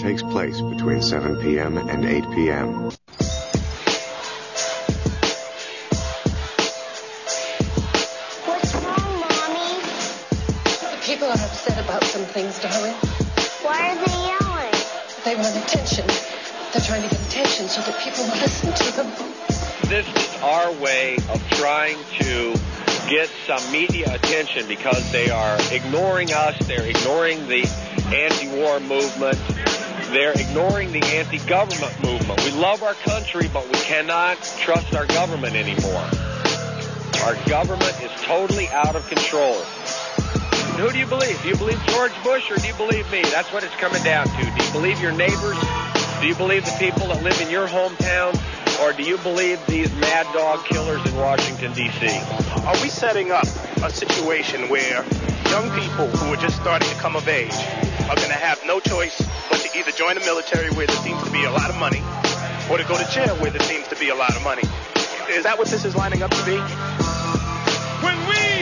takes place between 7 p.m. and 8 p.m. What's wrong, Mommy? People are upset about some things, darling. Why are they yelling? They want attention. They're trying to get attention so that people will listen to them. This is our way of trying to get some media attention because they are ignoring us. They're ignoring the anti-war movement. They're ignoring the anti-government movement. We love our country, but we cannot trust our government anymore. Our government is totally out of control. Who do you believe? Do you believe George Bush or do you believe me? That's what it's coming down to. Do you believe your neighbors? Do you believe the people that live in your hometown? Or do you believe these mad dog killers in Washington, D.C.? Are we setting up a situation where young people who are just starting to come of age are going to have no choice but to either join the military where there seems to be a lot of money or to go to jail where there seems to be a lot of money? Is that what this is lining up to be? When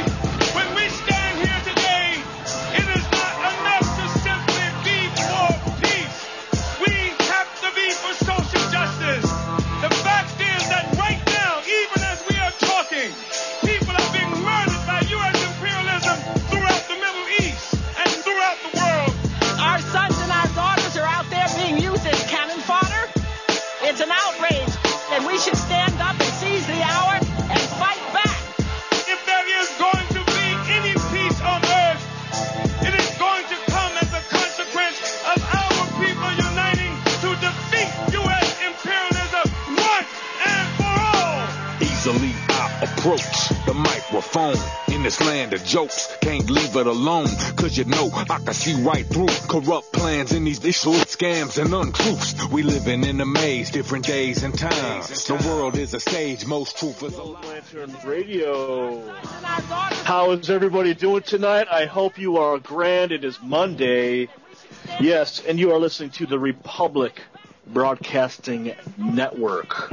we stand here today, it is not enough to simply be for peace. We have to be for social justice. The fact is that right now, even as we are talking, people are being murdered by U.S. imperialism throughout the Middle East and throughout the world. Our sons and our daughters are out there being used as cannon fodder. It's an outrage, and we should stand up and seize the hour and fight back. If there is going to be any peace on earth, it is going to come as a consequence of our people uniting to defeat U.S. imperialism once and for all. Easily I approach the microphone in this land of jokes. Can't leave it alone, cause you know I can see right through corrupt plans in these scams and untruths. We living in a maze, different days and times. The world is a stage, most truth is a lie. Lantern Radio. How is everybody doing tonight? I hope you are grand. It is Monday. Yes, and you are listening to the Republic Broadcasting Network.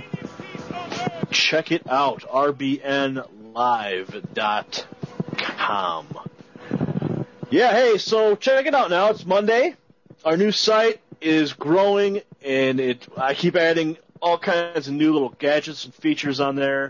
Check it out, rbnlive.com. Yeah, hey, so check it out now. It's Monday. Our new site is growing, and I keep adding all kinds of new little gadgets and features on there.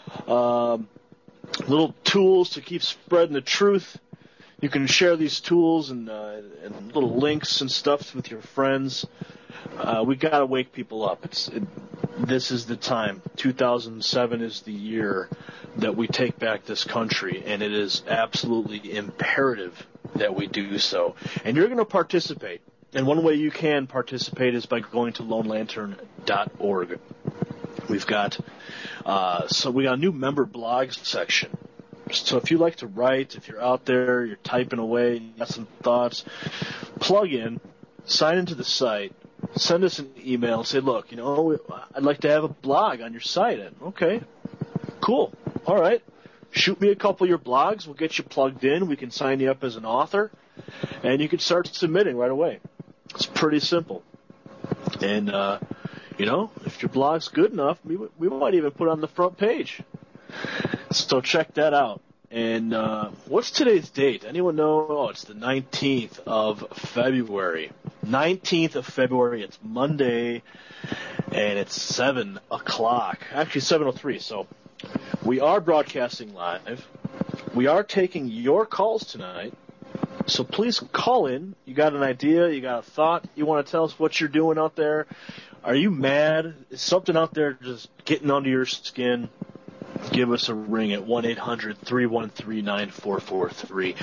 Little tools to keep spreading the truth. You can share these tools and little links and stuff with your friends. We got to wake people up. This is the time. 2007 is the year that we take back this country, and it is absolutely imperative that we do so. And you're going to participate. And one way you can participate is by going to lonelantern.org. We've got we got a new member blogs section. So if you like to write, if you're out there, you're typing away, you got some thoughts, plug in, sign into the site, send us an email, say, look, I'd like to have a blog on your site. And, okay, cool. All right. Shoot me a couple of your blogs. We'll get you plugged in. We can sign you up as an author, and you can start submitting right away. It's pretty simple. And, if your blog's good enough, we might even put it on the front page. So check that out. And what's today's date? Anyone know? Oh, it's the 19th of February. 19th of February. It's Monday, and it's 7 o'clock. Actually, 7:03. So we are broadcasting live. We are taking your calls tonight. So please call in. You got an idea? You got a thought? You want to tell us what you're doing out there? Are you mad? Is something out there just getting under your skin? Give us a ring at 1-800-313-9443.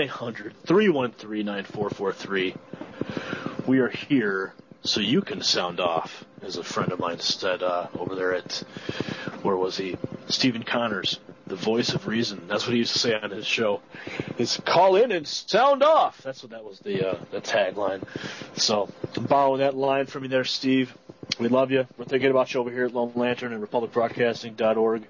1-800-313-9443. We are here so you can sound off, as a friend of mine said over there at, where was he? Stephen Connors, the voice of reason. That's what he used to say on his show. Is call in and sound off. That was the tagline. So I'm borrowing that line from you there, Steve. We love you. We're thinking about you over here at Lone Lantern and republicbroadcasting.org.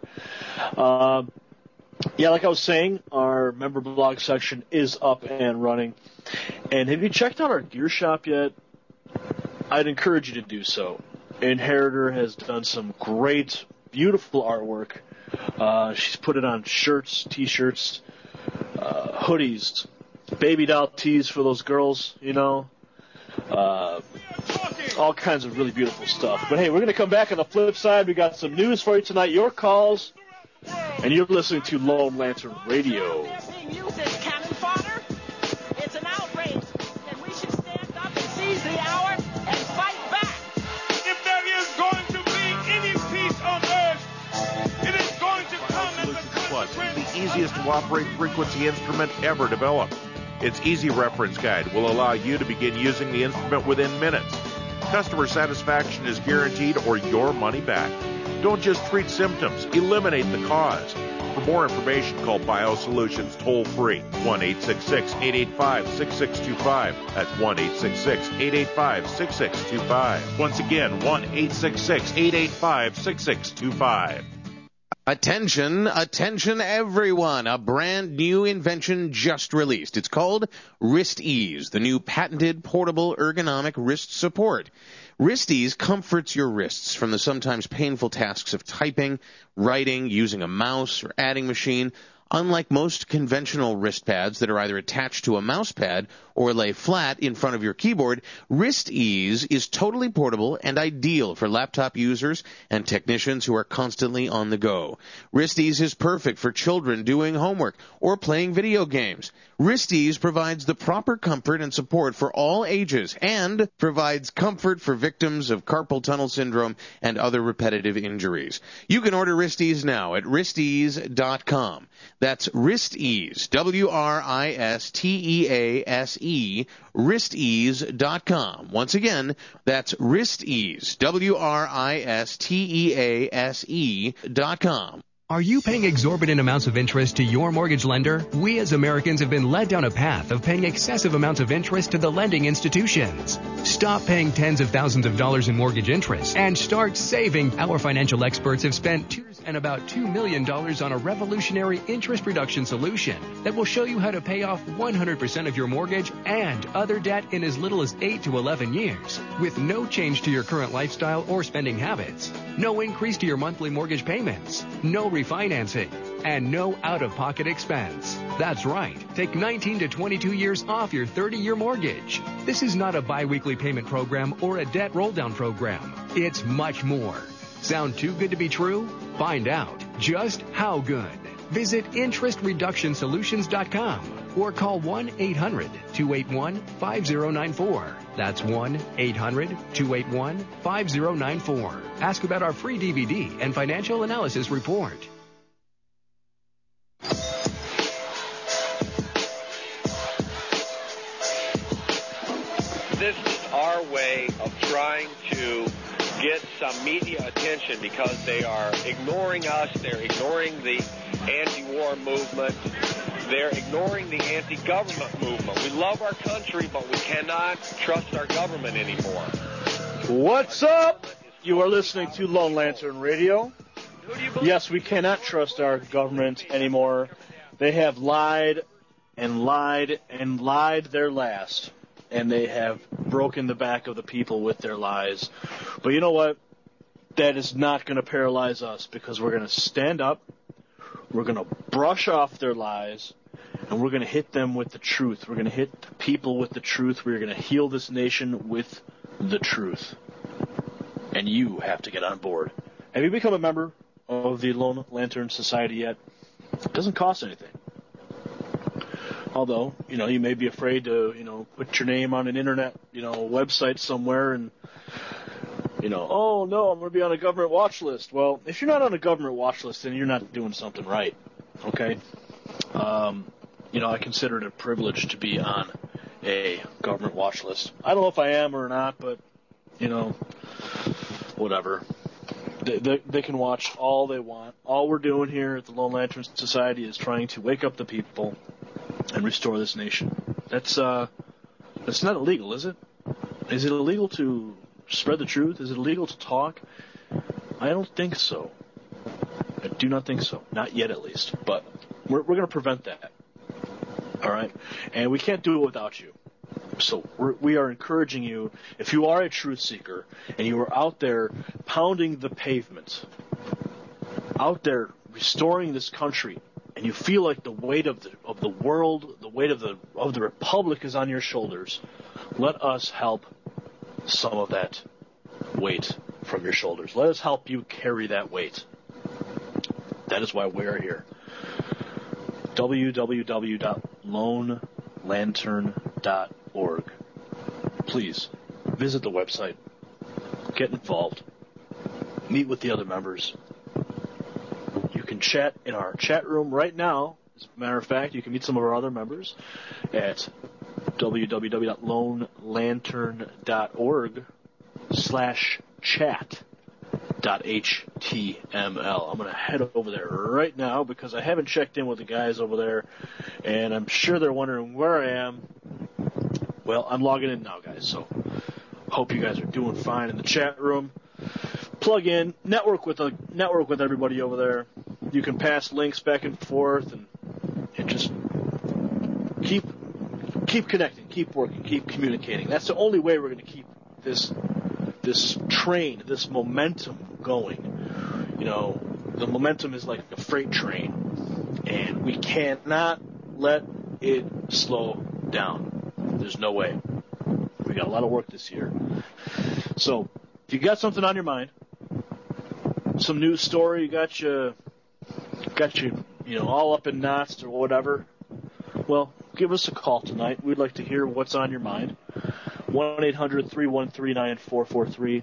Like I was saying, our member blog section is up and running. And have you checked out our gear shop yet? I'd encourage you to do so. Inheritor has done some great, beautiful artwork. She's put it on shirts, T-shirts, all kinds of really beautiful stuff. But hey, we're going to come back on the flip side. We got some news for you tonight, your calls, and you're listening to Lone Lantern Radio. Being used as cannon fodder, it's an outrage, and we should stand up and seize the hour and fight back. If there is going to be any peace on earth, it is going to come as a Plus consequence. is the easiest to operate frequency instrument ever developed. Its easy reference guide will allow you to begin using the instrument within minutes. Customer satisfaction is guaranteed or your money back. Don't just treat symptoms, eliminate the cause. For more information, call BioSolutions toll-free, 1-866-885-6625. That's 1-866-885-6625. Once again, 1-866-885-6625. Attention everyone. A brand new invention just released. It's called Wrist Ease, the new patented portable ergonomic wrist support. Wrist Ease comforts your wrists from the sometimes painful tasks of typing, writing, using a mouse, or adding machine. Unlike most conventional wrist pads that are either attached to a mouse pad or lay flat in front of your keyboard, Wrist Ease is totally portable and ideal for laptop users and technicians who are constantly on the go. Wrist Ease is perfect for children doing homework or playing video games. Wrist Ease provides the proper comfort and support for all ages and provides comfort for victims of carpal tunnel syndrome and other repetitive injuries. You can order Wrist Ease now at wristease.com. That's Wrist Ease, WRISTEASE, wristease.com. Once again, that's Wrist Ease, WRISTEASE.com. Are you paying exorbitant amounts of interest to your mortgage lender? We as Americans have been led down a path of paying excessive amounts of interest to the lending institutions. Stop paying tens of thousands of dollars in mortgage interest and start saving. Our financial experts have spent $2 and about $2 million on a revolutionary interest reduction solution that will show you how to pay off 100% of your mortgage and other debt in as little as 8 to 11 years with no change to your current lifestyle or spending habits, no increase to your monthly mortgage payments, no refinancing, and no out-of-pocket expense. That's right. Take 19 to 22 years off your 30-year mortgage. This is not a biweekly payment program or a debt roll-down program. It's much more. Sound too good to be true? Find out just how good. Visit interestreductionsolutions.com or call 1-800-281-5094. That's 1-800-281-5094. Ask about our free DVD and financial analysis report. This is our way of trying to get some media attention because they are ignoring us. They're ignoring the anti-war movement. They're ignoring the anti-government movement. We love our country, but we cannot trust our government anymore. What's up? You are listening to Lone Lantern Radio. Yes, we cannot trust our government anymore. They have lied and lied and lied their last. And they have broken the back of the people with their lies. But you know what? That is not going to paralyze us because we're going to stand up, we're going to brush off their lies, and we're going to hit them with the truth. We're going to hit the people with the truth. We're going to heal this nation with the truth. And you have to get on board. Have you become a member of the Lone Lantern Society yet? It doesn't cost anything. Although, you may be afraid to, put your name on an internet, website somewhere and, oh no, I'm going to be on a government watch list. Well, if you're not on a government watch list, then you're not doing something right. Okay? I consider it a privilege to be on a government watch list. I don't know if I am or not, but, whatever. They can watch all they want. All we're doing here at the Lone Lantern Society is trying to wake up the people and restore this nation. That's not illegal, is it? Is it illegal to spread the truth? Is it illegal to talk? I don't think so. I do not think so. Not yet, at least. But we're going to prevent that. All right? And we can't do it without you. So we are encouraging you, if you are a truth seeker and you are out there pounding the pavement, out there restoring this country, and you feel like the weight of the world, the weight of the republic is on your shoulders, let us help some of that weight from your shoulders. Let us help you carry that weight. That is why we are here. www.lonelantern.org. Please visit the website. Get involved. Meet with the other members. You can chat in our chat room right now. As a matter of fact, you can meet some of our other members at www.lonelantern.org/chat.html. I'm going to head over there right now because I haven't checked in with the guys over there, and I'm sure they're wondering where I am. Well, I'm logging in now, guys, so hope you guys are doing fine in the chat room. Plug in, network with everybody over there. You can pass links back and forth and just keep connecting, keep working, keep communicating. That's the only way we're going to keep this train, this momentum going. You know, the momentum is like a freight train, and we cannot let it slow down. There's no way. We got a lot of work this year. So, if you got something on your mind, some news story, got you, all up in knots or whatever, well, give us a call tonight. We'd like to hear what's on your mind. 1-800-313-9443.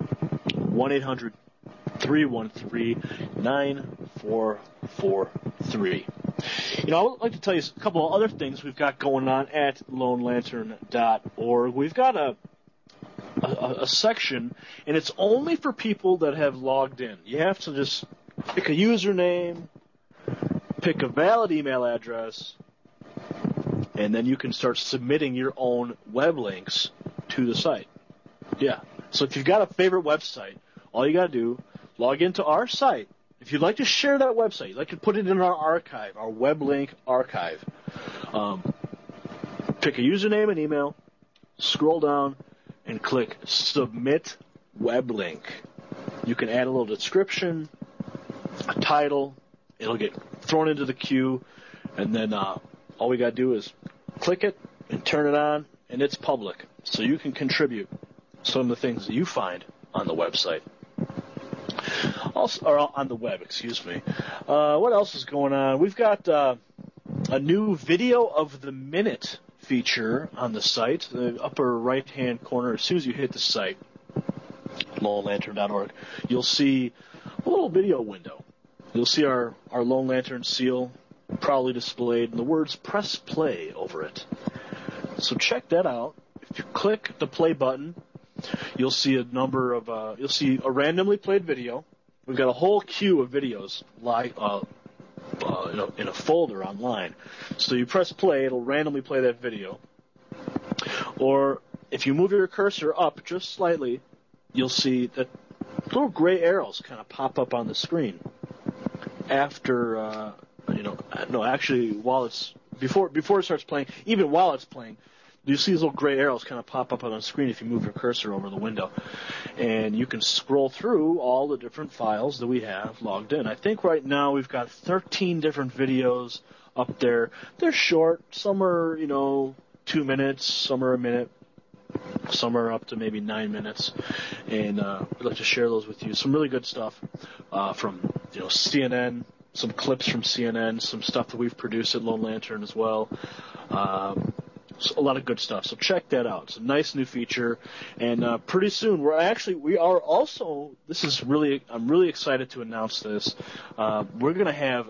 1-800-313-9443. I would like to tell you a couple of other things we've got going on at lonelantern.org. We've got a section, and it's only for people that have logged in. You have to just pick a username, pick a valid email address, and then you can start submitting your own web links to the site. Yeah. So if you've got a favorite website, all you got to do, log into our site. If you'd like to share that website, you'd like to put it in our archive, our web link archive, pick a username and email, scroll down, and click Submit Web Link. You can add a little description, a title. It'll get thrown into the queue, and then all we got to do is click it and turn it on, and it's public. So you can contribute some of the things that you find on the website. Also, or on the web, excuse me. What else is going on? We've got a new video of the minute feature on the site, the upper right-hand corner. As soon as you hit the site, lonelantern.org, you'll see a little video window. You'll see our Lone Lantern seal proudly displayed and the words "Press Play" over it. So check that out. If you click the play button, you'll see a number of you'll see a randomly played video. We've got a whole queue of videos live in a folder online. So you press play, it'll randomly play that video. Or if you move your cursor up just slightly, you'll see that little gray arrows kind of pop up on the screen. After actually while it's before it starts playing, even while it's playing, you see these little gray arrows kind of pop up on the screen if you move your cursor over the window. And you can scroll through all the different files that we have logged in. I think right now we've got 13 different videos up there. They're short. Some are, 2 minutes. Some are a minute. Some are up to maybe 9 minutes. And we'd like to share those with you. Some really good stuff from, CNN, some clips from CNN, some stuff that we've produced at Lone Lantern as well. So a lot of good stuff. So check that out. It's a nice new feature, and pretty soon we are also. I'm really excited to announce this. We're going to have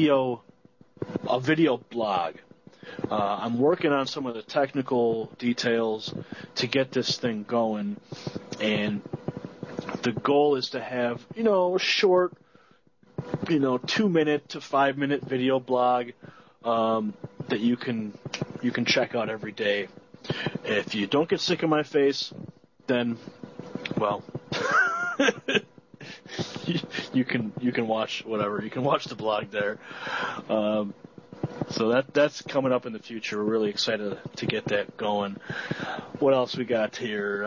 a video blog. I'm working on some of the technical details to get this thing going, and the goal is to have a short, 2-minute to 5-minute video blog that you can check out every day. If you don't get sick of my face, then, well, you can watch whatever. You can watch the blog there. So that's coming up in the future. We're really excited to get that going. What else we got here?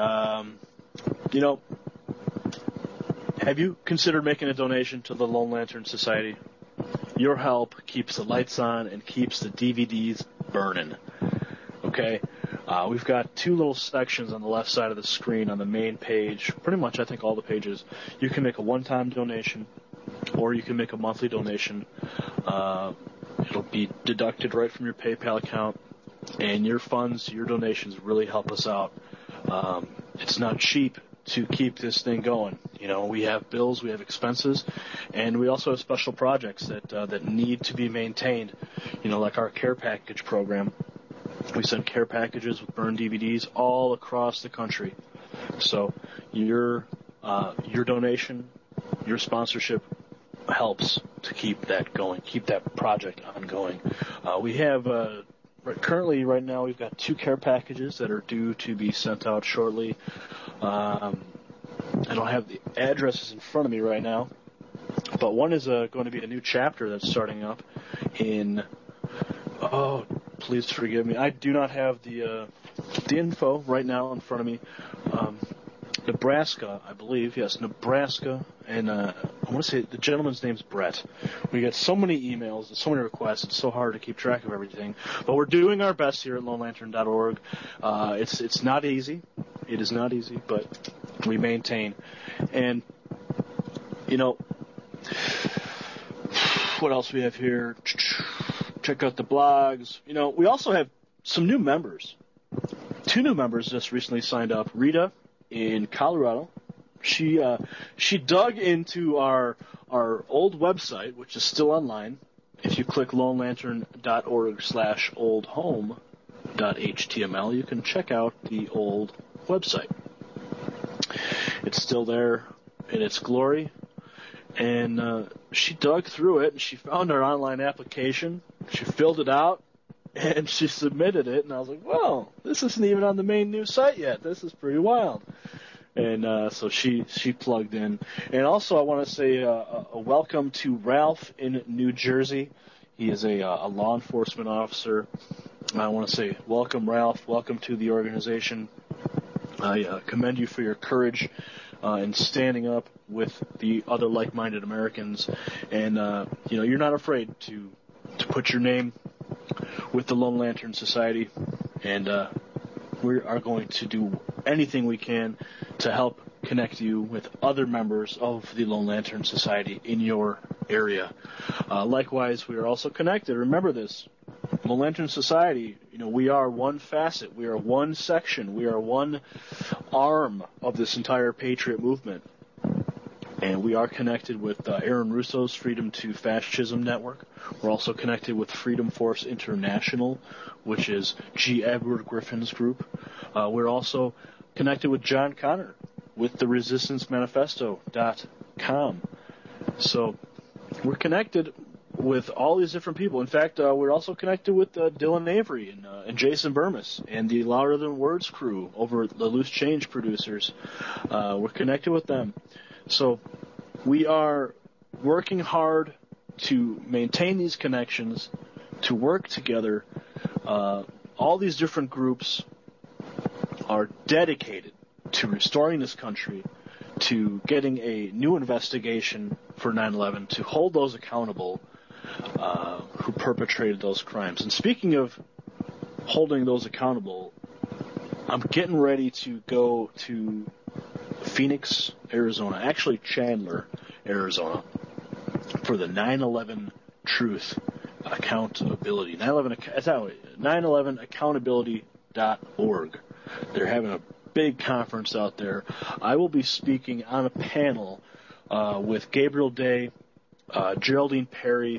Have you considered making a donation to the Lone Lantern Society? Your help keeps the lights on and keeps the DVDs burning. Okay? We've got two little sections on the left side of the screen on the main page. Pretty much, I think, all the pages. You can make a one-time donation, or you can make a monthly donation. It'll be deducted right from your PayPal account, and your funds, your donations really help us out. It's not cheap to keep this thing going. You know, we have bills, we have expenses, and we also have special projects that need to be maintained. You know, like our care package program. We send care packages with burned DVDs all across the country. So your donation, your sponsorship helps to keep that going, keep that project ongoing. We have currently right now we've got 2 care packages that are due to be sent out shortly. I don't have the addresses in front of me right now, but one is going to be a new chapter that's starting up in. Oh, please forgive me. I do not have the info right now in front of me. Nebraska, I believe. Yes, Nebraska. And I want to say the gentleman's name's Brett. We get so many emails and so many requests. It's so hard to keep track of everything. But we're doing our best here at LoneLantern.org. It's not easy. It is not easy, but we maintain. And, you know, what else we have here? Check out the blogs. You know, we also have some new members. 2 new members just recently signed up. Rita in Colorado. She dug into our old website, which is still online. If you click lonelantern.org/oldhome.html, you can check out the old website. It's still there in its glory. And she dug through it, and she found our online application. She filled it out, and she submitted it. And I was like, well, this isn't even on the main new site yet. This is pretty wild. And so she plugged in. And also I want to say a welcome to Ralph in New Jersey. He is a law enforcement officer. I want to say welcome, Ralph. Welcome to the organization. I commend you for your courage in standing up with the other like-minded Americans. And, you know, you're not afraid to put your name with the Lone Lantern Society. And we are going to do anything we can to help connect you with other members of the Lone Lantern Society in your area. Likewise, we are also connected. Remember this. Lone Lantern Society, you know, we are one facet. We are one section. We are one arm of this entire Patriot movement. And we are connected with Aaron Russo's Freedom to Fascism Network. We're also connected with Freedom Force International, which is G. Edward Griffin's group. We're also connected with John Connor with the ResistanceManifesto.com. So we're connected with all these different people. In fact, we're also connected with Dylan Avery and Jason Burmis and the Louder Than Words crew over at the Loose Change producers. We're connected with them. So we are working hard to maintain these connections, to work together. All these different groups are dedicated to restoring this country, to getting a new investigation for 9/11, to hold those accountable who perpetrated those crimes. And speaking of holding those accountable, I'm getting ready to go to Phoenix, Arizona, actually Chandler, Arizona, for the 9/11 Truth Accountability. 9/11accountability.org. They're having a big conference out there. I will be speaking on a panel with Gabriel Day, Geraldine Perry.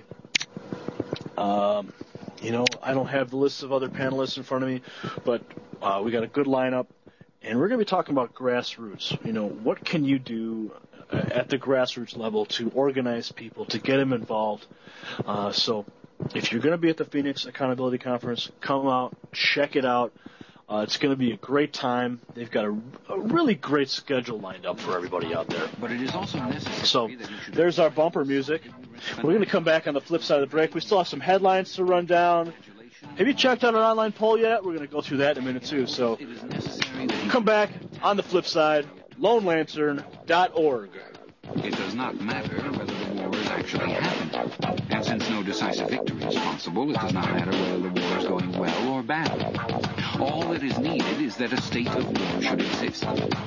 You know, I don't have the list of other panelists in front of me, but we got a good lineup. And we're going to be talking about grassroots. You know, what can you do at the grassroots level to organize people, to get them involved? So if you're going to be at the Phoenix Accountability Conference, come out, check it out. It's going to be a great time. They've got a really great schedule lined up for everybody out there. But it is also necessary. So there's our bumper music. We're going to come back on the flip side of the break. We still have some headlines to run down. Have you checked out our online poll yet? We're going to go through that in a minute, too. So come back on the flip side, lonelantern.org. It does not matter whether the war is actually happening. And since no decisive victory is possible, it does not matter whether the war is going well or badly. All that is needed is that a state of war should exist.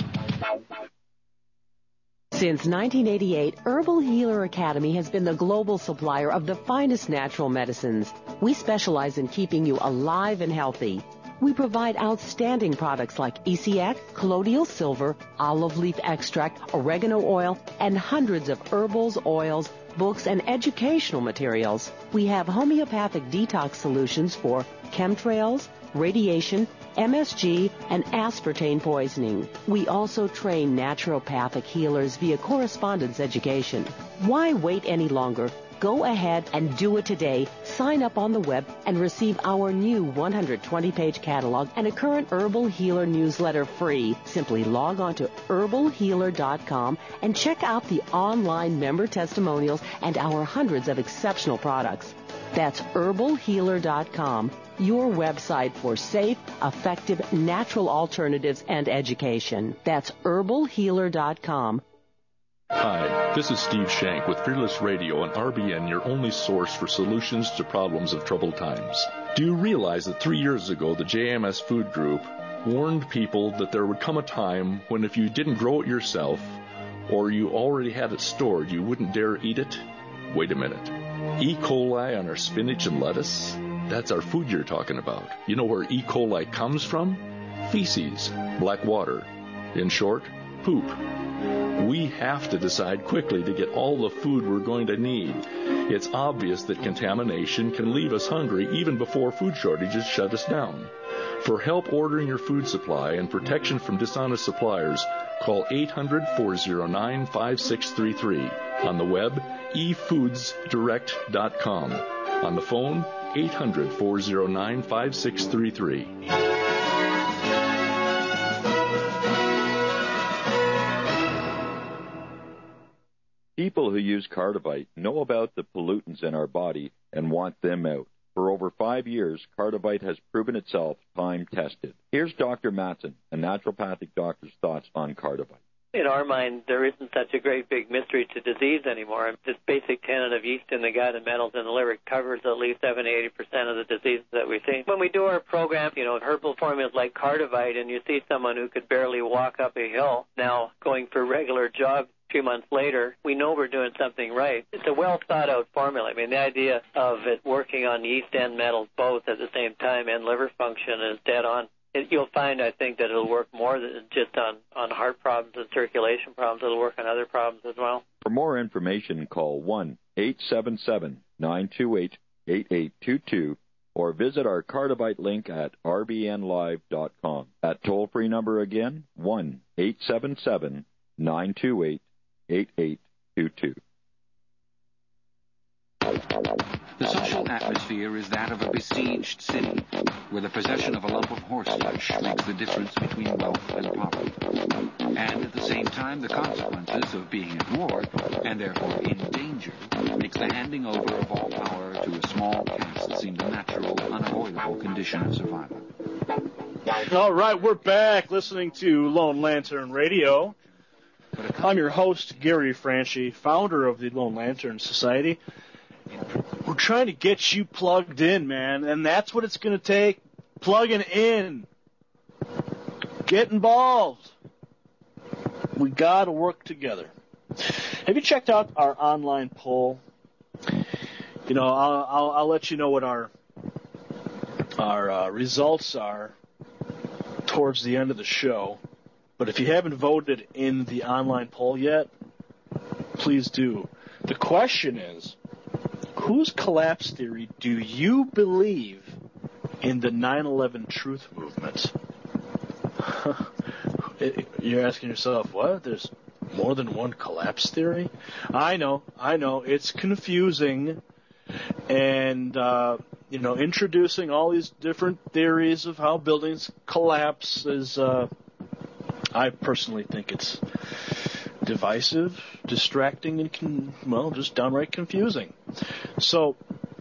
Since 1988, Herbal Healer Academy has been the global supplier of the finest natural medicines. We specialize in keeping you alive and healthy. We provide outstanding products like ECX, colloidal silver, olive leaf extract, oregano oil, and hundreds of herbals, oils, books, and educational materials. We have homeopathic detox solutions for chemtrails, radiation, MSG, and aspartame poisoning. We also train naturopathic healers via correspondence education. Why wait any longer? Go ahead and do it today. Sign up on the web and receive our new 120-page catalog and a current Herbal Healer newsletter free. Simply log on to herbalhealer.com and check out the online member testimonials and our hundreds of exceptional products. That's herbalhealer.com, your website for safe, effective, natural alternatives and education. That's herbalhealer.com. Hi, this is Steve Shank with Fearless Radio and RBN, your only source for solutions to problems of troubled times. Do you realize that 3 years ago the JMS Food Group warned people that there would come a time when if you didn't grow it yourself or you already had it stored, you wouldn't dare eat it? Wait a minute. E. coli on our spinach and lettuce? That's our food you're talking about. You know where E. coli comes from? Feces, black water. In short, poop. We have to decide quickly to get all the food we're going to need. It's obvious that contamination can leave us hungry even before food shortages shut us down. For help ordering your food supply and protection from dishonest suppliers, call 800-409-5633. On the web, efoodsdirect.com. On the phone, 800-409-5633. People who use Cardivite know about the pollutants in our body and want them out. For over 5 years, Cardivite has proven itself time-tested. Here's Dr. Matson, a naturopathic doctor's thoughts on Cardivite. In our mind, there isn't such a great big mystery to disease anymore. This basic tenet of yeast in the gut and metals in the liver covers at least 70-80% of the diseases that we see. When we do our program, herbal formulas like Cardivite, and you see someone who could barely walk up a hill now going for regular jogs 2 months later, we know we're doing something right. It's a well-thought-out formula. I mean, the idea of it working on yeast and metals both at the same time and liver function is dead on. You'll find, I think, that it'll work more than just on heart problems and circulation problems. It'll work on other problems as well. For more information, call 1-877-928-8822 or visit our Cardivite link at rbnlive.com. That toll-free number again, 1-877-928-8822. The social atmosphere is that of a besieged city, where the possession of a lump of horseflesh makes the difference between wealth and poverty. And at the same time, the consequences of being at war, and therefore in danger, makes the handing over of all power to a small caste seem the natural, unavoidable condition of survival. All right, we're back listening to Lone Lantern Radio. I'm your host, Gary Franchi, founder of the Lone Lantern Society. We're trying to get you plugged in, man, and that's what it's going to take. Plugging in. Get involved. We got to work together. Have you checked out our online poll? I'll let you know what our results are towards the end of the show. But if you haven't voted in the online poll yet, please do. The question is, whose collapse theory do you believe in the 9/11 truth movement? You're asking yourself, what? There's more than one collapse theory? I know. It's confusing. And, introducing all these different theories of how buildings collapse is, I personally think it's divisive, distracting, and just downright confusing. So,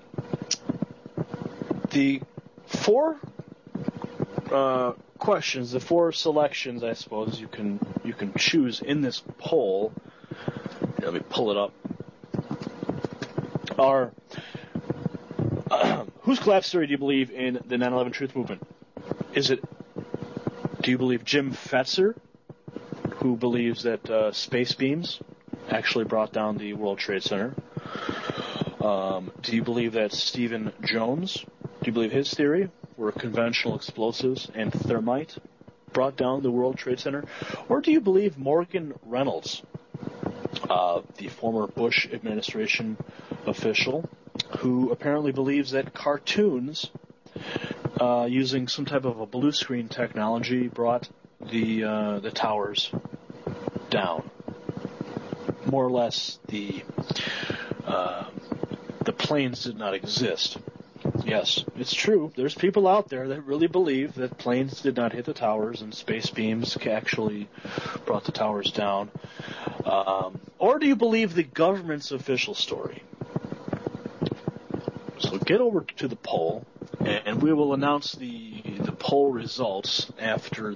the four questions, the four selections, I suppose you can choose in this poll Let me pull it up. Whose collapse theory do you believe in the 9/11 Truth Movement? Do you believe Jim Fetzer, who believes that space beams actually brought down the World Trade Center? Do you believe that Stephen Jones, do you believe his theory, where conventional explosives and thermite brought down the World Trade Center? Or do you believe Morgan Reynolds, the former Bush administration official, who apparently believes that cartoons using some type of a blue screen technology brought the towers down? More or less, the planes did not exist. Yes, it's true. There's people out there that really believe that planes did not hit the towers and space beams actually brought the towers down. Or do you believe the government's official story? So get over to the poll, and we will announce the poll results after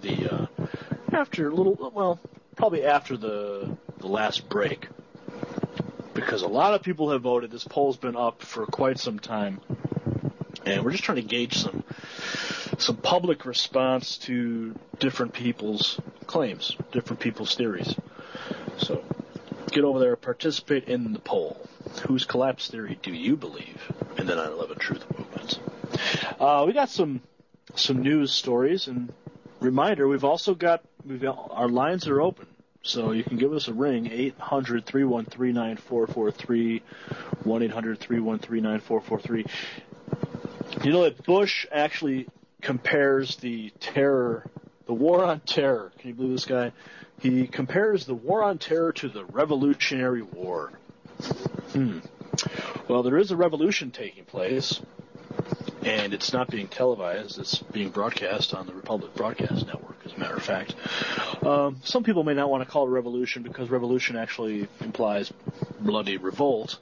probably after the last break. Because a lot of people have voted. This poll's been up for quite some time. And we're just trying to gauge some public response to different people's claims, different people's theories. So get over there, participate in the poll. Whose collapse theory do you believe in the 9/11 Truth Movement? We got some news stories, and reminder, we've our lines are open. So you can give us a ring, 800-313-9443, 1-800-313-9443. You know that Bush actually compares the war on terror. Can you believe this guy? He compares the war on terror to the Revolutionary War. Well, there is a revolution taking place, and it's not being televised. It's being broadcast on the Republic Broadcast Network, as a matter of fact. Some people may not want to call it a revolution because revolution actually implies bloody revolt.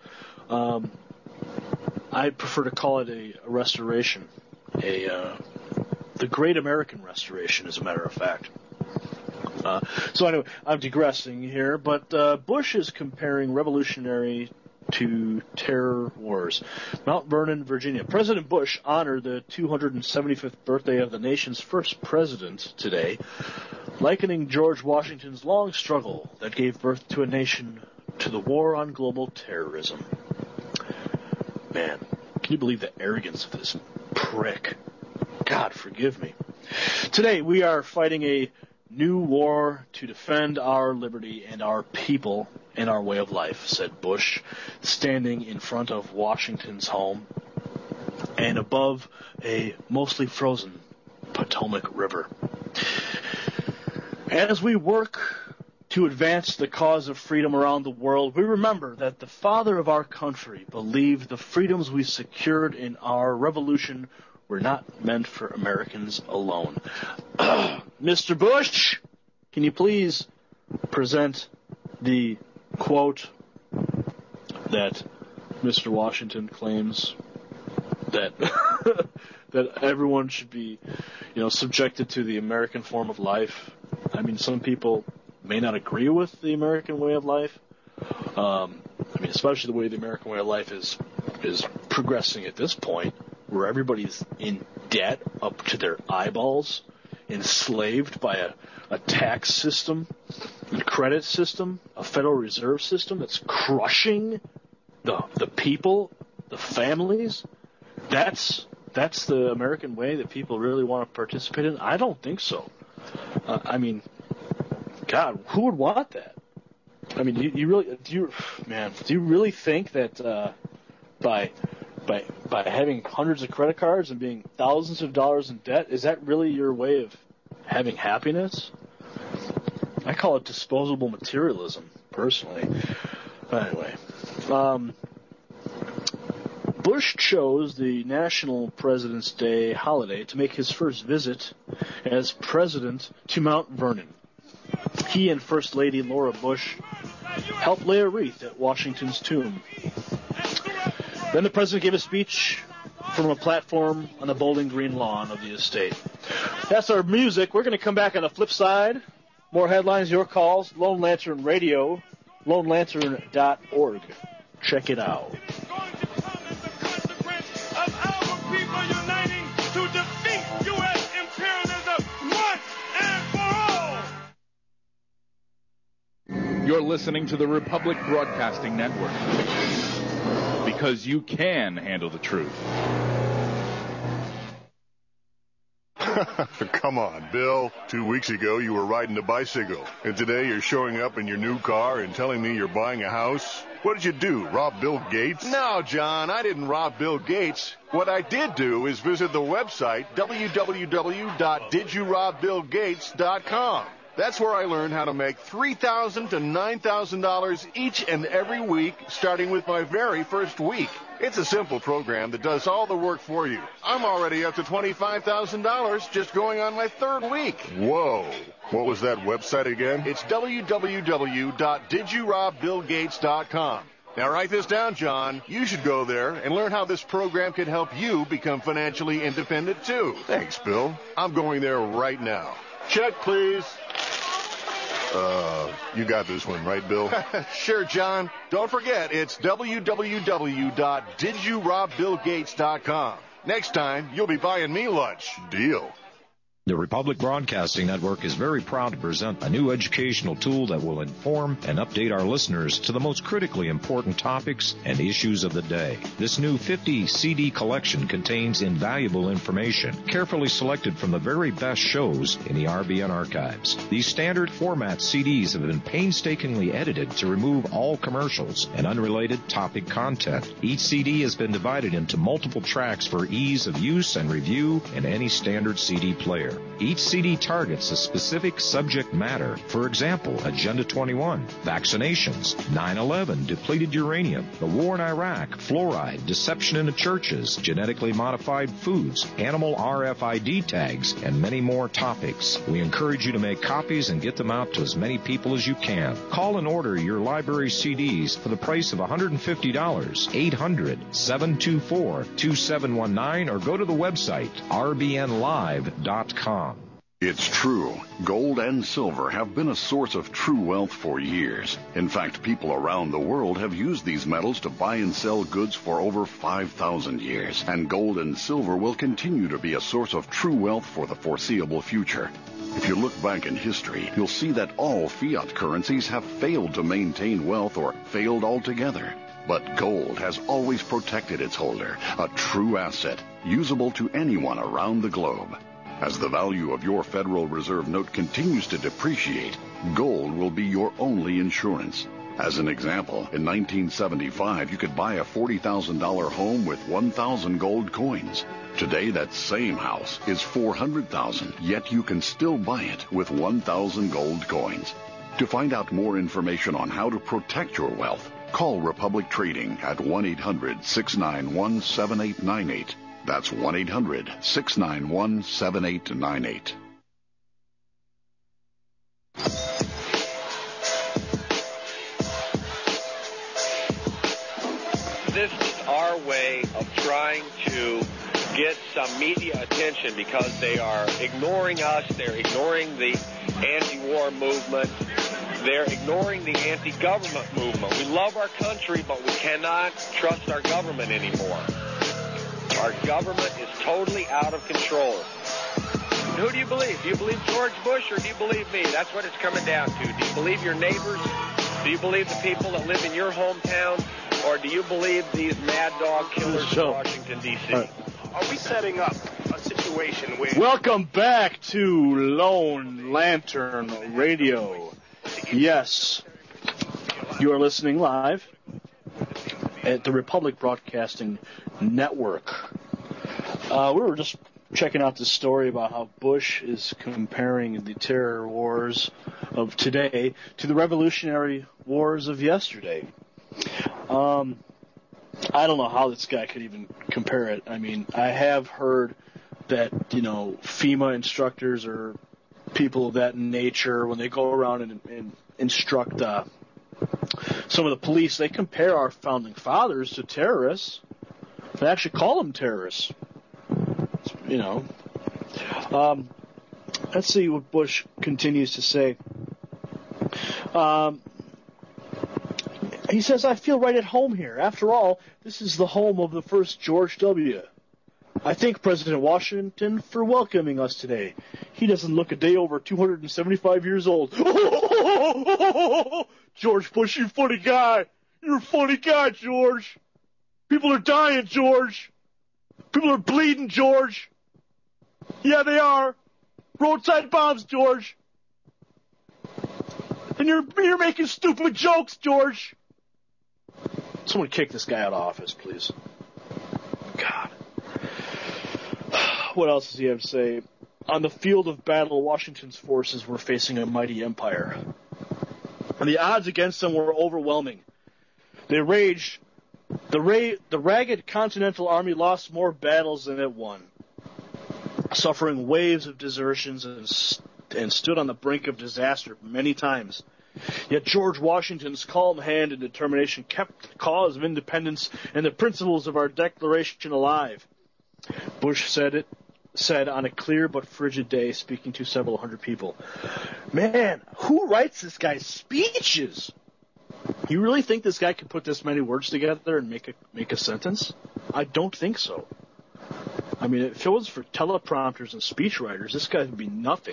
I prefer to call it a restoration, the Great American Restoration, as a matter of fact. So anyway, I'm digressing here, but Bush is comparing revolutionary to terror wars. Mount Vernon, Virginia. President Bush honored the 275th birthday of the nation's first president today, likening George Washington's long struggle that gave birth to a nation to the war on global terrorism. Man, can you believe the arrogance of this prick? God forgive me. Today we are fighting a new war to defend our liberty and our people and our way of life, said Bush, standing in front of Washington's home and above a mostly frozen Potomac River. As we work to advance the cause of freedom around the world, we remember that the father of our country believed the freedoms we secured in our revolution were not meant for Americans alone. Mr. Bush, can you please present the quote that Mr. Washington claims that that everyone should be, subjected to the American form of life? I mean, some people may not agree with the American way of life. Especially the way the American way of life is progressing at this point, where everybody's in debt up to their eyeballs, enslaved by a tax system, a credit system, a Federal Reserve system that's crushing the people, the families. That's the American way that people really want to participate in? I don't think so. God, who would want that? Do you really think that by having hundreds of credit cards and being thousands of dollars in debt, is that really your way of having happiness? I call it disposable materialism, personally. Anyway, Bush chose the National President's Day holiday to make his first visit as president to Mount Vernon. He and First Lady Laura Bush helped lay a wreath at Washington's tomb. Then the president gave a speech from a platform on the Bowling Green lawn of the estate. That's our music. We're going to come back on the flip side. More headlines, your calls, Lone Lantern Radio, LoneLantern.org. Check it out. Of our people uniting to defeat U.S. imperialism once and for all. You're listening to the Republic Broadcasting Network. Because you can handle the truth. Come on, Bill. 2 weeks ago, you were riding a bicycle. And today, you're showing up in your new car and telling me you're buying a house? What did you do, rob Bill Gates? No, John, I didn't rob Bill Gates. What I did do is visit the website, www.didyourobBillGates.com. That's where I learned how to make $3,000 to $9,000 each and every week, starting with my very first week. It's a simple program that does all the work for you. I'm already up to $25,000 just going on my third week. Whoa. What was that website again? It's www.didyourobBillGates.com. Now write this down, John. You should go there and learn how this program can help you become financially independent, too. Thanks, Bill. I'm going there right now. Check, please. You got this one, right, Bill? Sure, John. Don't forget, it's www.didyourobBillGates.com. Next time, you'll be buying me lunch. Deal. The Republic Broadcasting Network is very proud to present a new educational tool that will inform and update our listeners to the most critically important topics and issues of the day. This new 50 CD collection contains invaluable information, carefully selected from the very best shows in the RBN archives. These standard format CDs have been painstakingly edited to remove all commercials and unrelated topic content. Each CD has been divided into multiple tracks for ease of use and review in any standard CD player. Each CD targets a specific subject matter. For example, Agenda 21, vaccinations, 9/11, depleted uranium, the war in Iraq, fluoride, deception in the churches, genetically modified foods, animal RFID tags, and many more topics. We encourage you to make copies and get them out to as many people as you can. Call and order your library CDs for the price of $150, 800-724-2719, or go to the website, rbnlive.com. It's true. Gold and silver have been a source of true wealth for years. In fact, people around the world have used these metals to buy and sell goods for over 5,000 years. And gold and silver will continue to be a source of true wealth for the foreseeable future. If you look back in history, you'll see that all fiat currencies have failed to maintain wealth or failed altogether. But gold has always protected its holder, a true asset, usable to anyone around the globe. As the value of your Federal Reserve note continues to depreciate, gold will be your only insurance. As an example, in 1975, you could buy a $40,000 home with 1,000 gold coins. Today, that same house is $400,000, yet you can still buy it with 1,000 gold coins. To find out more information on how to protect your wealth, call Republic Trading at 1-800-691-7898. That's 1-800-691-7898. This is our way of trying to get some media attention because they are ignoring us. They're ignoring the anti-war movement. They're ignoring the anti-government movement. We love our country, but we cannot trust our government anymore. Our government is totally out of control. Who do you believe? Do you believe George Bush or do you believe me? That's what it's coming down to. Do you believe your neighbors? Do you believe the people that live in your hometown? Or do you believe these mad dog killers in Washington, D.C.? Are we setting up a situation where... Welcome back to Lone Lantern Radio. Yes, you are listening live at the Republic Broadcasting Network. We were just checking out this story about how Bush is comparing the terror wars of today to the Revolutionary Wars of yesterday. I don't know how this guy could even compare it. I mean, I have heard that, FEMA instructors or people of that nature, when they go around and instruct some of the police, they compare our founding fathers to terrorists. They actually call them terrorists. Let's see what Bush continues to say. He says, I feel right at home here. After all, this is the home of the first George W. I thank President Washington for welcoming us today. He doesn't look a day over 275 years old. George Bush, you funny guy. You're a funny guy, George. People are dying, George. People are bleeding, George. Yeah, they are. Roadside bombs, George. And you're making stupid jokes, George. Someone kick this guy out of office, please. God. What else does he have to say? On the field of battle, Washington's forces were facing a mighty empire. And the odds against them were overwhelming. They raged. The ragged Continental Army lost more battles than it won, suffering waves of desertions and stood on the brink of disaster many times. Yet George Washington's calm hand and determination kept the cause of independence and the principles of our Declaration alive. Bush said on a clear but frigid day, speaking to several hundred people. Man, who writes this guy's speeches? You really think this guy could put this many words together and make a sentence? I don't think so. I mean, if it was for teleprompters and speechwriters, this guy would be nothing.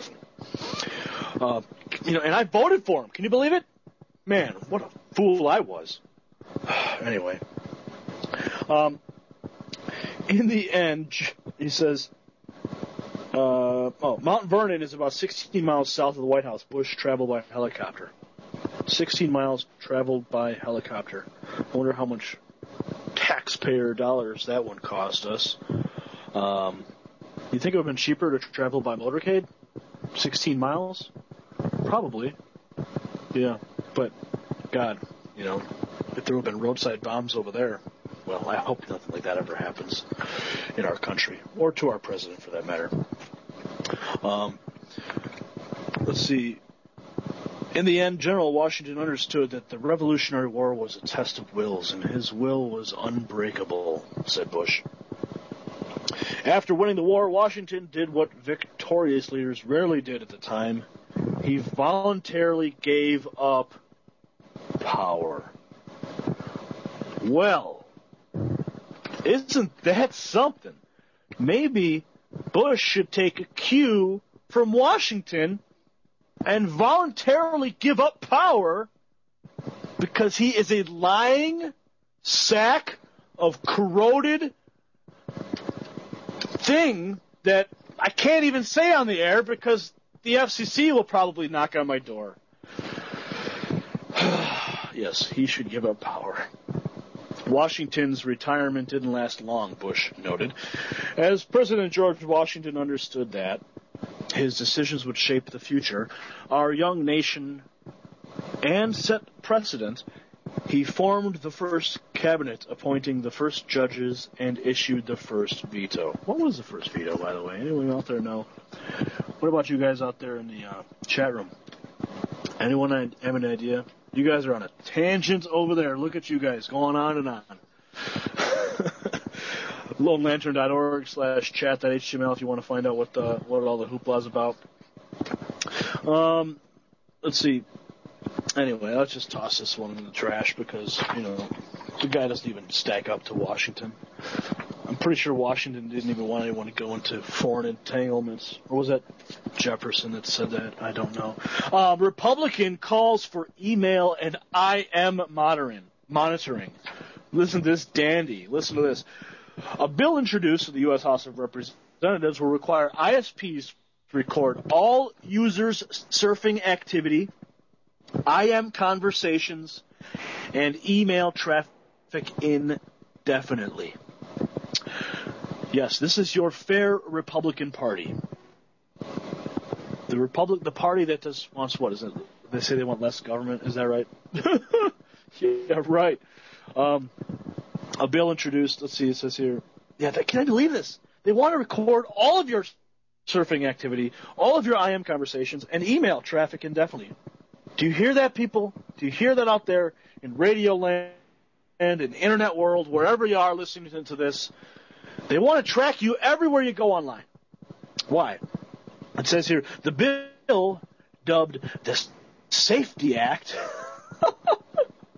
And I voted for him. Can you believe it? Man, what a fool I was. Anyway. In the end, he says, Mount Vernon is about 16 miles south of the White House. Bush traveled by helicopter. 16 miles traveled by helicopter. I wonder how much taxpayer dollars that one cost us. You think it would have been cheaper to travel by motorcade? 16 miles? Probably. Yeah. But, God, if there would have been roadside bombs over there, well, I hope nothing like that ever happens in our country, or to our president for that matter. Let's see. In the end, General Washington understood that the Revolutionary War was a test of wills, and his will was unbreakable, said Bush. After winning the war, Washington did what victorious leaders rarely did at the time. He voluntarily gave up power. Well, isn't that something? Maybe Bush should take a cue from Washington and voluntarily give up power because he is a lying sack of corroded thing that I can't even say on the air because the FCC will probably knock on my door. Yes, he should give up power. Washington's retirement didn't last long, Bush noted. As President George Washington understood that his decisions would shape the future, our young nation, and set precedent, he formed the first cabinet, appointing the first judges, and issued the first veto. What was the first veto, by the way? Anyone out there know? What about you guys out there in the chat room? Anyone have an idea? You guys are on a tangent over there. Look at you guys going on and on. LoneLantern.org/chat.html if you want to find out what all the hoopla is about. Let's see. Anyway, let's just toss this one in the trash because, the guy doesn't even stack up to Washington. I'm pretty sure Washington didn't even want anyone to go into foreign entanglements. Or was that Jefferson that said that? I don't know. Republican calls for email and IM monitoring. Listen to this dandy. Listen to this. A bill introduced to the U.S. House of Representatives will require ISPs to record all users' surfing activity, IM conversations, and email traffic indefinitely. Yes, this is your fair Republican Party. The party that wants what is it? They say they want less government. Is that right? Yeah, right. A bill introduced. Let's see. It says here. Yeah, can I believe this? They want to record all of your surfing activity, all of your IM conversations, and email traffic indefinitely. Do you hear that, people? Do you hear that out there in radio land and in internet world, wherever you are listening to this? They want to track you everywhere you go online. Why? It says here, the bill, dubbed the Safety Act,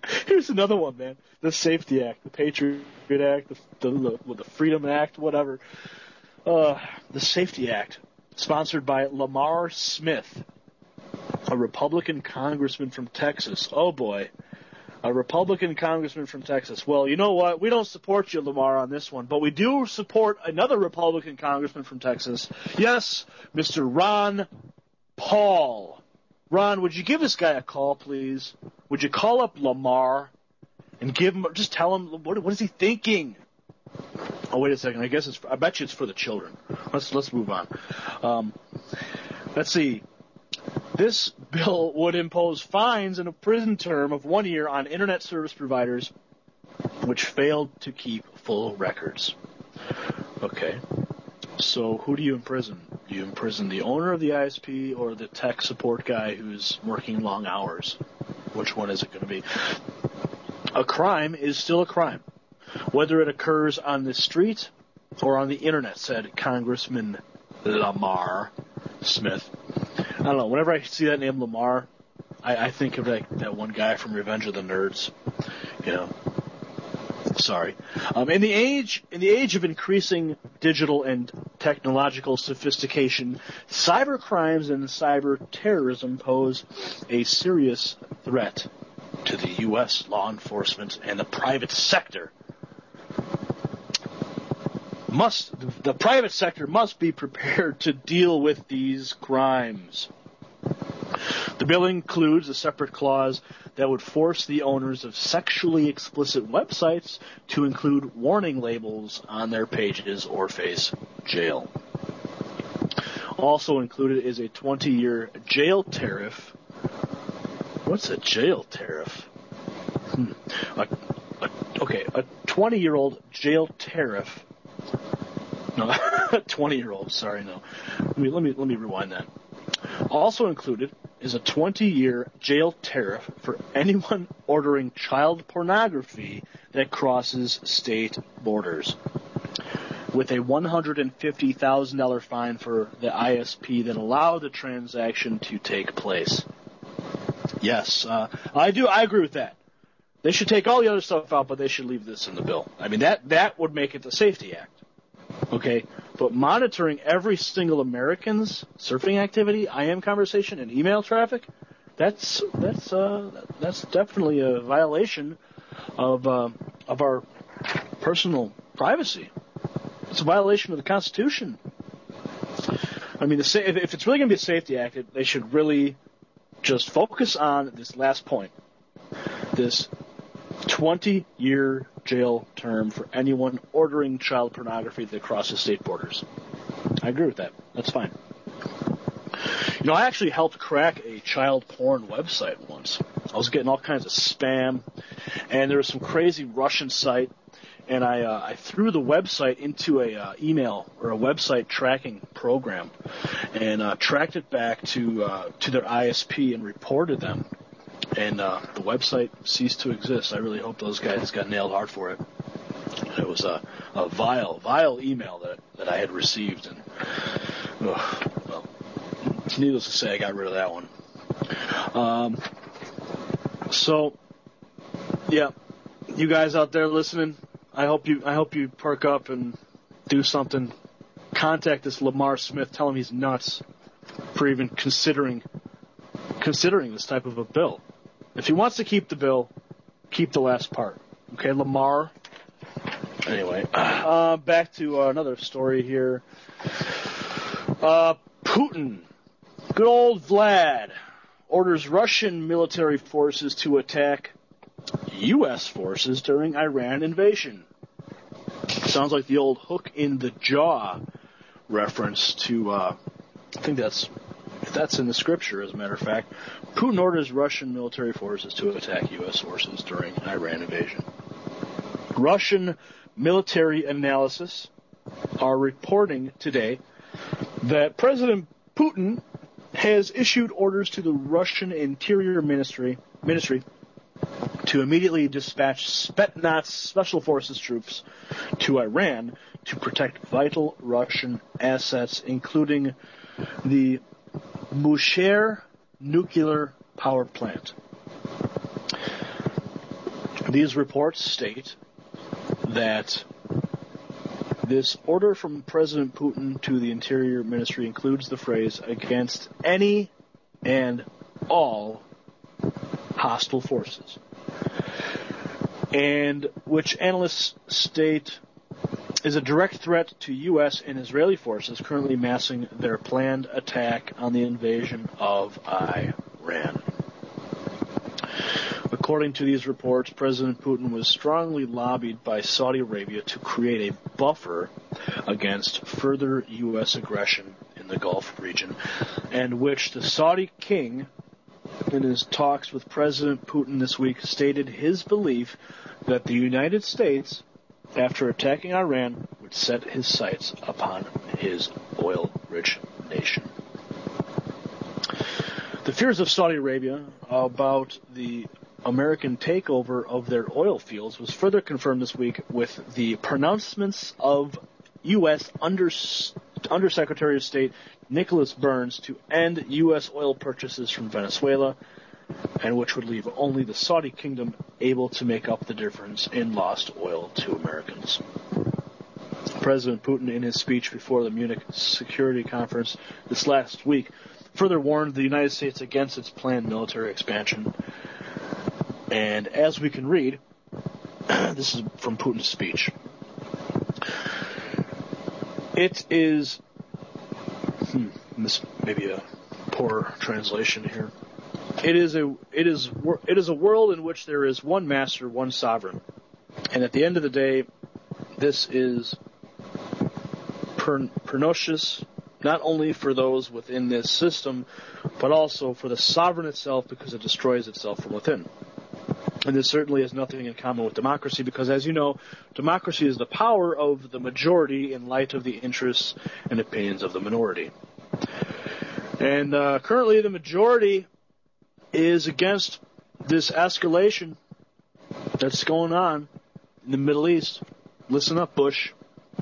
Here's another one, man. The Safety Act, the Patriot Act, the Freedom Act, whatever. The Safety Act, sponsored by Lamar Smith, a Republican congressman from Texas. Oh, boy. A Republican congressman from Texas. Well, you know what? We don't support you, Lamar, on this one, but we do support another Republican congressman from Texas. Yes, Mr. Ron Paul. Ron, would you give this guy a call, please? Would you call up Lamar and just tell him, what is he thinking? Oh, wait a second. I bet you it's for the children. Let's move on. Let's see. This bill would impose fines and a prison term of 1 year on Internet service providers which failed to keep full records. Okay. So who do you imprison? Do you imprison the owner of the ISP or the tech support guy who's working long hours? Which one is it going to be? A crime is still a crime, whether it occurs on the street or on the Internet, said Congressman Lamar Smith. I don't know. Whenever I see that name Lamar, I think of that one guy from Revenge of the Nerds. You know. Sorry. In the age of increasing digital and technological sophistication, cyber crimes and cyber terrorism pose a serious threat to the U.S. law enforcement and the private sector. The private sector must be prepared to deal with these crimes. The bill includes a separate clause that would force the owners of sexually explicit websites to include warning labels on their pages or face jail. Also included is a 20-year jail tariff. What's a jail tariff? A 20-year-old jail tariff. No, 20-year-old. Sorry, no. Let me rewind that. Also included is a 20-year jail tariff for anyone ordering child pornography that crosses state borders, with a $150,000 fine for the ISP that allowed the transaction to take place. Yes, I agree with that. They should take all the other stuff out, but they should leave this in the bill. I mean, that would make it the Safety Act. Okay, but monitoring every single American's surfing activity, IM conversation, and email traffic, that's definitely a violation of our personal privacy. It's a violation of the Constitution. I mean, if it's really going to be a Safety Act, they should really just focus on this last point, this 20-year jail term for anyone ordering child pornography that crosses state borders. I agree with that. That's fine. You know, I actually helped crack a child porn website once. I was getting all kinds of spam, and there was some crazy Russian site, and I threw the website into a email or a website tracking program, and tracked it back to their ISP and reported them. And the website ceased to exist. I really hope those guys got nailed hard for it. It was a vile email that I had received, and well, needless to say, I got rid of that one. So, yeah, you guys out there listening, I hope you perk up and do something. Contact this Lamar Smith. Tell him he's nuts for even considering this type of a bill. If he wants to keep the bill, keep the last part. Okay, Lamar? Anyway, back to another story here. Putin, good old Vlad, orders Russian military forces to attack U.S. forces during Iran invasion. Sounds like the old hook in the jaw reference to, I think that's in the scripture, as a matter of fact. Putin orders Russian military forces to attack U.S. forces during Iran invasion. Russian military analysts are reporting today that President Putin has issued orders to the Russian Interior Ministry to immediately dispatch Spetsnaz Special Forces troops to Iran to protect vital Russian assets, including the Bushehr nuclear power plant. These reports state that this order from President Putin to the Interior Ministry includes the phrase against any and all hostile forces, and which analysts state is a direct threat to U.S. and Israeli forces currently massing their planned attack on the invasion of Iran. According to these reports, President Putin was strongly lobbied by Saudi Arabia to create a buffer against further U.S. aggression in the Gulf region, and which the Saudi king, in his talks with President Putin this week, stated his belief that the United States, after attacking Iran, would set his sights upon his oil-rich nation. The fears of Saudi Arabia about the American takeover of their oil fields was further confirmed this week with the pronouncements of U.S. Undersecretary of State Nicholas Burns to end U.S. oil purchases from Venezuela, and which would leave only the Saudi kingdom able to make up the difference in lost oil to Americans. President Putin, in his speech before the Munich Security Conference this last week, further warned the United States against its planned military expansion. And as we can read, this is from Putin's speech. It is, this may be a poor translation here. It is a world in which there is one master, one sovereign, and at the end of the day, this is pernicious not only for those within this system, but also for the sovereign itself, because it destroys itself from within. And this certainly has nothing in common with democracy, because, as you know, democracy is the power of the majority in light of the interests and opinions of the minority. And currently the majority is against this escalation that's going on in the Middle East. Listen up, Bush.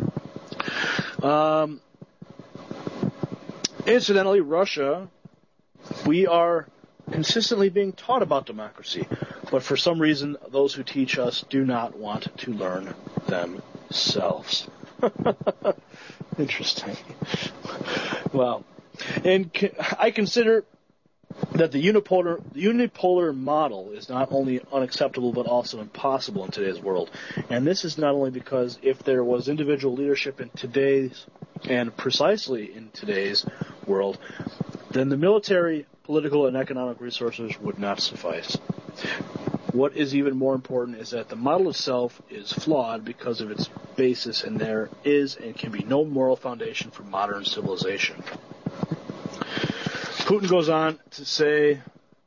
Incidentally, Russia, we are consistently being taught about democracy, but for some reason, those who teach us do not want to learn themselves. Interesting. Well, and I consider that the unipolar model is not only unacceptable but also impossible in today's world. And this is not only because if there was individual leadership in today's, and precisely in today's world, then the military, political, and economic resources would not suffice. What is even more important is that the model itself is flawed because of its basis, and there is and can be no moral foundation for modern civilization. Putin goes on to say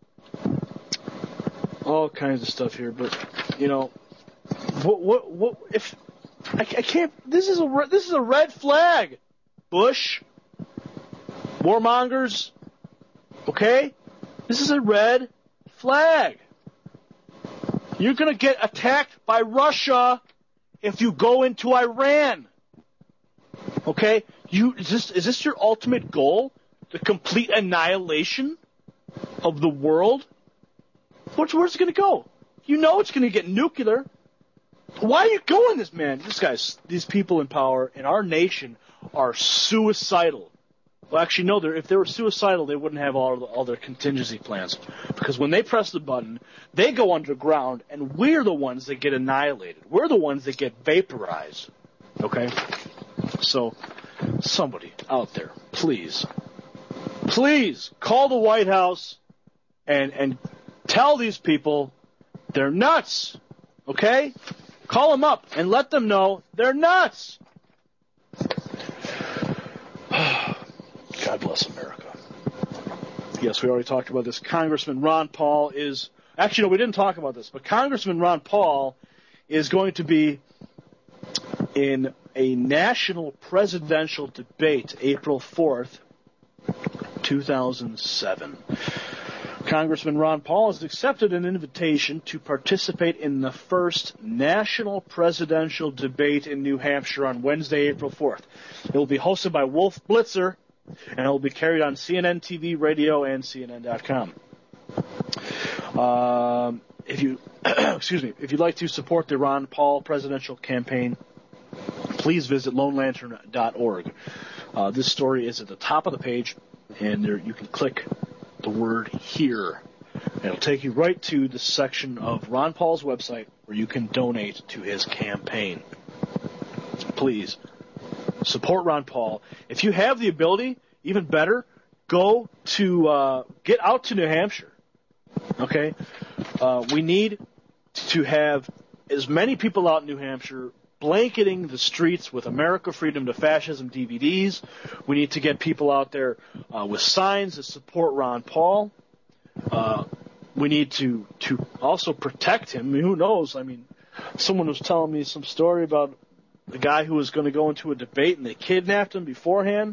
all kinds of stuff here, but you know, what if I can't? This is a red flag, Bush, warmongers. Okay, this is a red flag. You're gonna get attacked by Russia if you go into Iran. Okay, is this your ultimate goal? The complete annihilation of the world? Where's it going to go? You know it's going to get nuclear. Why are you going this, man? These people in power in our nation are suicidal. Well, actually, no, if they were suicidal, they wouldn't have all their contingency plans. Because when they press the button, they go underground, and we're the ones that get annihilated. We're the ones that get vaporized. Okay? So, somebody out there, please call the White House and tell these people they're nuts, okay? Call them up and let them know they're nuts. God bless America. Yes, we already talked about this. Congressman Ron Paul is... Actually, no, we didn't talk about this, but Congressman Ron Paul is going to be in a national presidential debate April 4th, 2007. Congressman Ron Paul has accepted an invitation to participate in the first national presidential debate in New Hampshire on Wednesday, April 4th. It will be hosted by Wolf Blitzer, and it will be carried on CNN TV, radio, and CNN.com. if you if you'd like to support the Ron Paul presidential campaign, please visit lonelantern.org. This story is at the top of the page, and there you can click the word here. And it'll take you right to the section of Ron Paul's website where you can donate to his campaign. Please support Ron Paul. If you have the ability, even better, go to get out to New Hampshire. Okay, we need to have as many people out in New Hampshire blanketing the streets with America Freedom to Fascism DVDs. We need to get people out there with signs that support Ron Paul. We need to also protect him. I mean, who knows? I mean, someone was telling me some story about a guy who was going to go into a debate and they kidnapped him beforehand.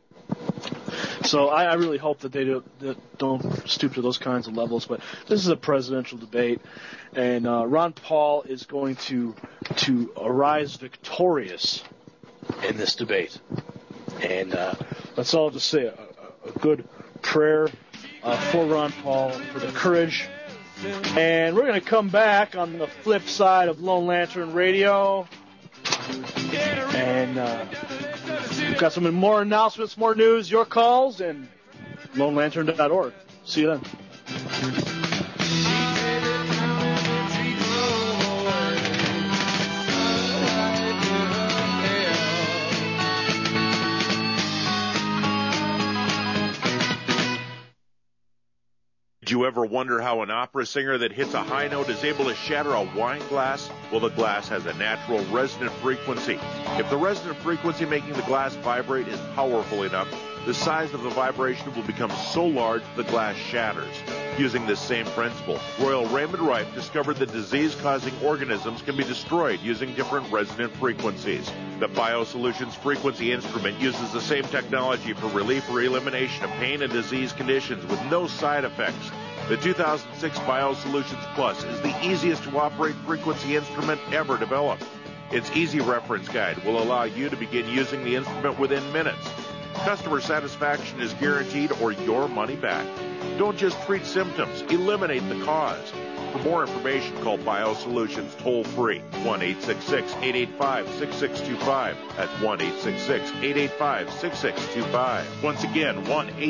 So I really hope that they don't stoop to those kinds of levels. But this is a presidential debate, and Ron Paul is going to arise victorious in this debate. And let's all just say a good prayer for Ron Paul, for the courage. And we're going to come back on the flip side of Lone Lantern Radio. And we've got some more announcements, more news, your calls, and lonelantern.org. See you then. Did you ever wonder how an opera singer that hits a high note is able to shatter a wine glass? Well, the glass has a natural resonant frequency. If the resonant frequency making the glass vibrate is powerful enough, the size of the vibration will become so large the glass shatters. Using this same principle, Royal Raymond Rife discovered that disease-causing organisms can be destroyed using different resonant frequencies. The BioSolutions frequency instrument uses the same technology for relief or elimination of pain and disease conditions with no side effects. The 2006 BioSolutions Plus is the easiest to operate frequency instrument ever developed. Its easy reference guide will allow you to begin using the instrument within minutes. Customer satisfaction is guaranteed or your money back. Don't just treat symptoms, eliminate the cause. For more information, call BioSolutions toll-free, 1-866-885-6625. That's 1-866-885-6625. Once again,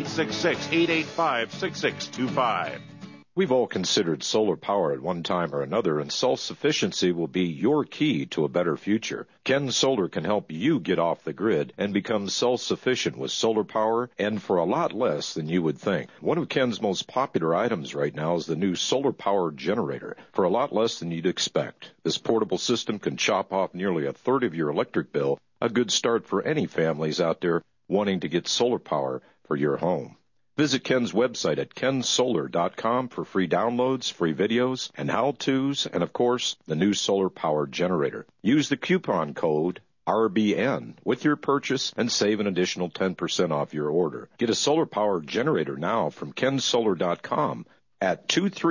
1-866-885-6625. We've all considered solar power at one time or another, and self-sufficiency will be your key to a better future. Ken Solar can help you get off the grid and become self-sufficient with solar power, and for a lot less than you would think. One of Ken's most popular items right now is the new solar power generator, for a lot less than you'd expect. This portable system can chop off nearly a third of your electric bill, a good start for any families out there wanting to get solar power for your home. Visit Ken's website at kensolar.com for free downloads, free videos, and how-tos, and, of course, the new solar power generator. Use the coupon code RBN with your purchase and save an additional 10% off your order. Get a solar power generator now from kensolar.com at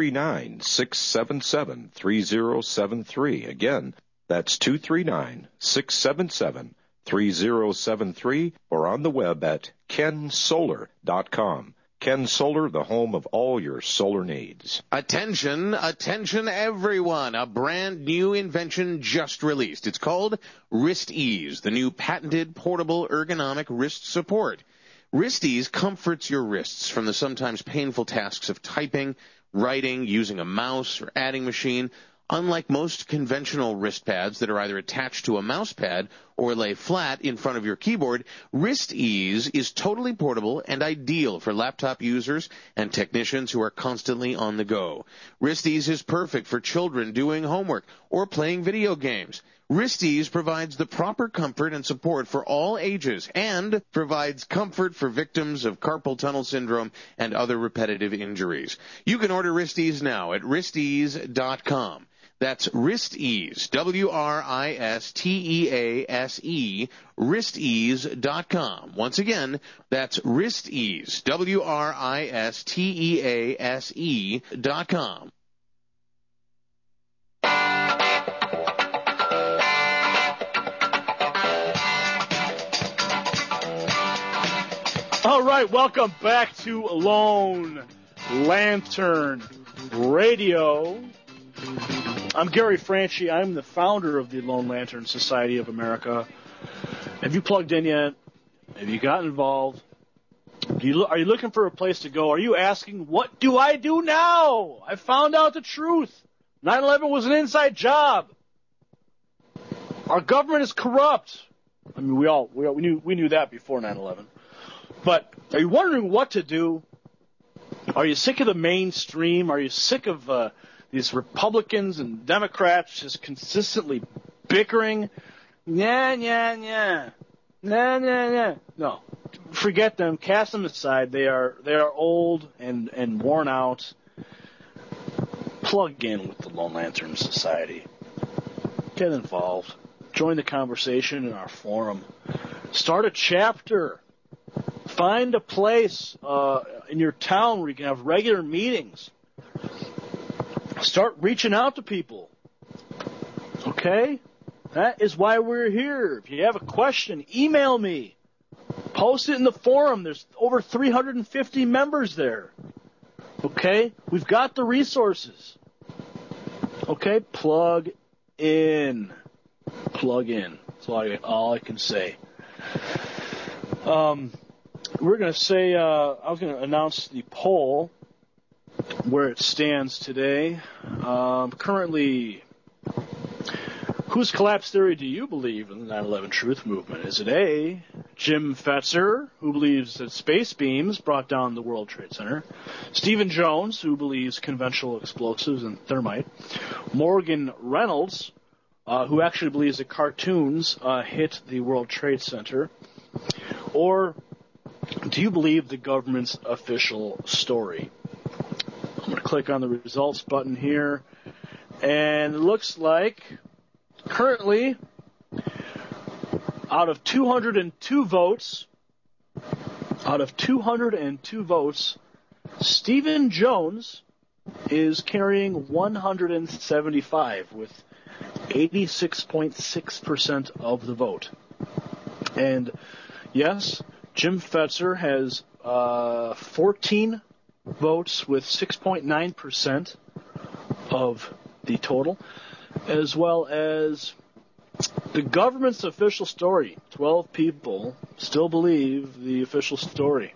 239-677-3073. Again, that's 239-677-3073 or on the web at kensolar.com. Ken Solar, the home of all your solar needs. Attention, attention everyone. A brand new invention just released. It's called Wrist Ease, the new patented portable ergonomic wrist support. Wrist Ease comforts your wrists from the sometimes painful tasks of typing, writing, using a mouse or adding machine. Unlike most conventional wrist pads that are either attached to a mouse pad or lay flat in front of your keyboard, Wrist Ease is totally portable and ideal for laptop users and technicians who are constantly on the go. Wrist Ease is perfect for children doing homework or playing video games. Wrist Ease provides the proper comfort and support for all ages and provides comfort for victims of carpal tunnel syndrome and other repetitive injuries. You can order Wrist Ease now at wristease.com. That's Wrist Ease, WRISTEASE, wristease.com. Once again, that's Wrist Ease, WRISTEASE.com. All right, welcome back to Lone Lantern Radio. I'm Gary Franchi. I'm the founder of the Lone Lantern Society of America. Have you plugged in yet? Have you gotten involved? Are you looking for a place to go? Are you asking, what do I do now? I found out the truth. 9/11 was an inside job. Our government is corrupt. I mean, we knew that before 9/11. But are you wondering what to do? Are you sick of the mainstream? Are you sick of these Republicans and Democrats just consistently bickering? No, forget them. Cast them aside. They are old and worn out. Plug in with the Lone Lantern Society. Get involved. Join the conversation in our forum. Start a chapter. Find a place in your town where you can have regular meetings. Start reaching out to people. Okay? That is why we're here. If you have a question, email me. Post it in the forum. There's over 350 members there. Okay? We've got the resources. Okay? Plug in. Plug in. That's all I can say. We're going to say, I was going to announce the poll, where it stands today. Currently, whose collapse theory do you believe in the 9/11 truth movement? Is it A, Jim Fetzer, who believes that space beams brought down the World Trade Center, Stephen Jones, who believes conventional explosives and thermite, Morgan Reynolds, who actually believes that cartoons hit the World Trade Center, or do you believe the government's official story? I'm going to click on the results button here, and it looks like currently, out of 202 votes, Stephen Jones is carrying 175 with 86.6% of the vote. And yes, Jim Fetzer has 14 votes with 6.9% of the total, as well as the government's official story. 12 people still believe the official story,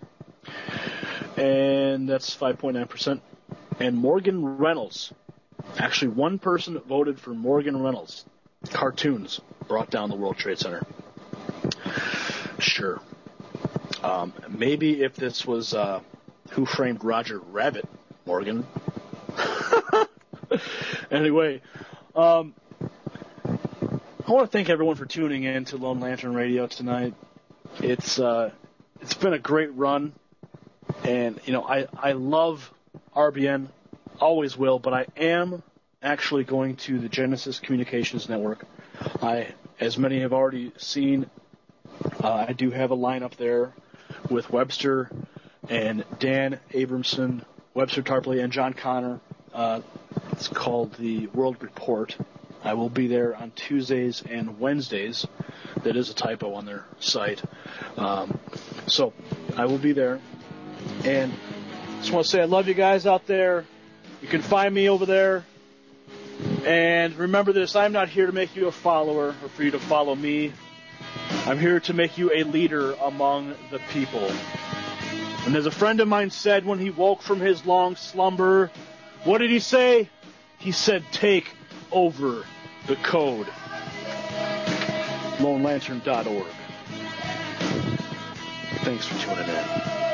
and that's 5.9%. And Morgan Reynolds, actually one person voted for Morgan Reynolds. Cartoons brought down the World Trade Center. Sure. Maybe if this was Who Framed Roger Rabbit, Morgan. Anyway, I want to thank everyone for tuning in to Lone Lantern Radio tonight. It's been a great run, and I love RBN, always will, but I am actually going to the Genesis Communications Network. As many have already seen, I do have a lineup there with Webster and Dan Abramson, Webster Tarpley, and John Connor. It's called the World Report. I will be there on Tuesdays and Wednesdays. That is a typo on their site. So I will be there. And just want to say I love you guys out there. You can find me over there. And remember this, I'm not here to make you a follower or for you to follow me. I'm here to make you a leader among the people. And as a friend of mine said when he woke from his long slumber, what did he say? He said, take over the code. LoneLantern.org. Thanks for tuning in.